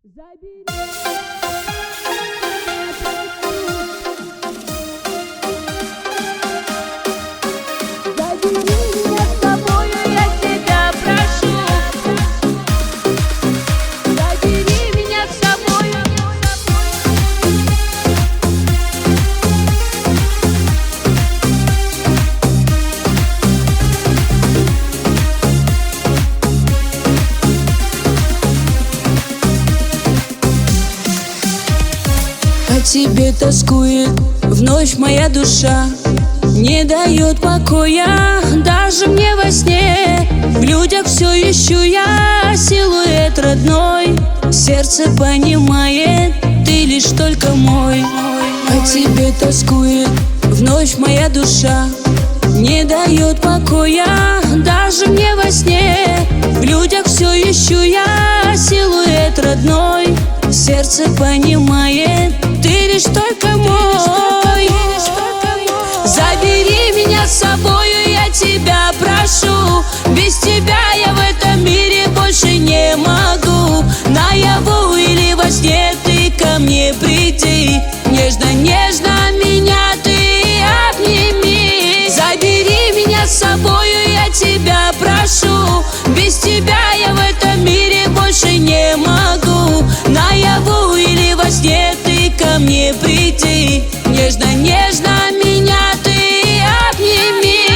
По тебе тоскует вновь моя душа, не дает покоя даже мне во сне. В людях все ищу я силуэт родной, сердце понимает, ты лишь только мой. По тебе тоскует вновь моя душа, не дает покоя даже мне во сне. В людях все ищу я силуэт родной, сердце понимает, ты лишь только мой. Забери меня с собою, я тебя прошу. Без тебя я в этом мире больше не могу. Наяву или во сне ты ко мне приди, нежно-нежно меня ты обними. Забери меня с собою, я тебя прошу. Без тебя я в этом мире больше не могу. Наяву или во сне ты ко мне приди, нежно-нежно меня ты обними.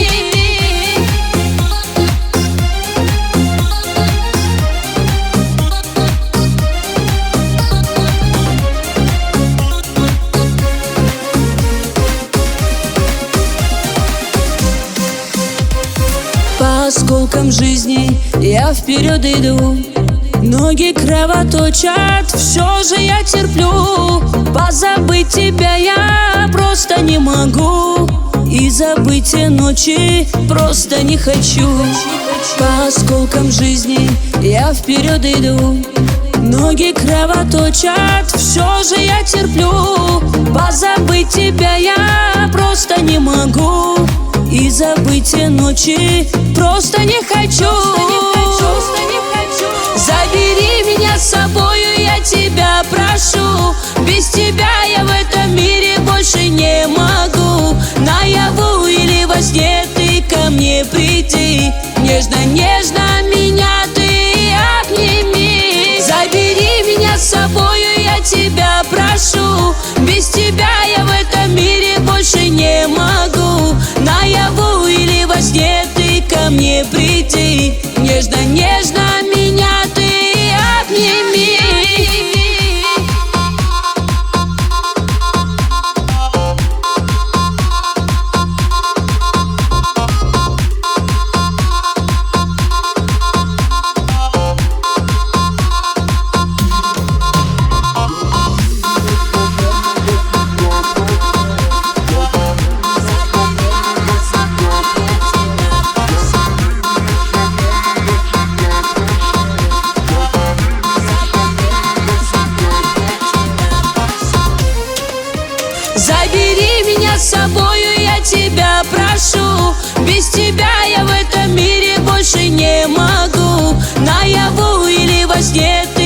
По осколкам жизни я вперед иду, ноги кровоточат, все же я терплю. Позабыть тебя я просто не могу, и забыть те ночи просто не хочу. По осколкам жизни я вперед иду, ноги кровоточат, все же я терплю. Позабыть тебя я просто не могу, и забыть те ночи просто не хочу. Забери меня с собою, я тебя прошу. Без тебя я в этом мире больше не могу. Наяву или во сне ты ко мне приди, нежно-нежно меня ты обними. Забери меня с собою, я тебя прошу. Без тебя я в этом мире больше не могу. Наяву или во сне ты ко мне приди, нежно-нежно меня ты обними. Забери меня с собою, я тебя прошу. Без тебя я в этом мире больше не могу. Наяву или во сне ты